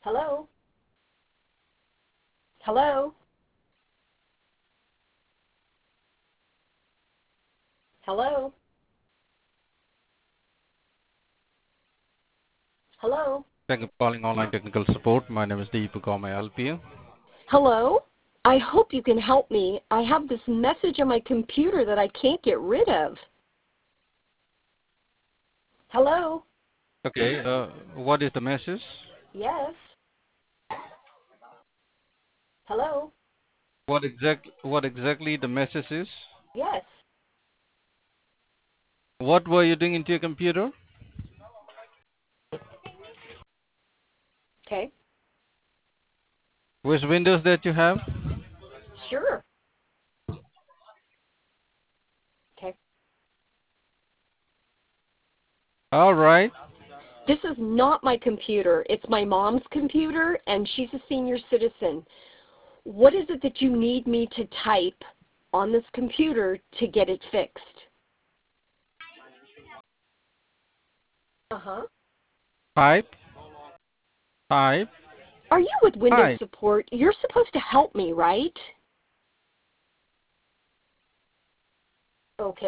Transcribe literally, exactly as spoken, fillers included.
Hello? Hello? Hello? Hello? Thank you for calling online technical support. My name is Deepak. How may I help you? Hello? I hope you can help me. I have this message on my computer that I can't get rid of. Hello? Okay. Uh, what is the message? Yes? Hello? What exact What exactly the message is? Yes. What were you doing into your computer? Okay. Which Windows that you have? Sure. Okay. All right. This is not my computer. It's my mom's computer, and she's a senior citizen. What is it that you need me to type on this computer to get it fixed? Uh-huh. Type. Type. Are you with Windows Type. support? You're supposed to help me, right? Okay.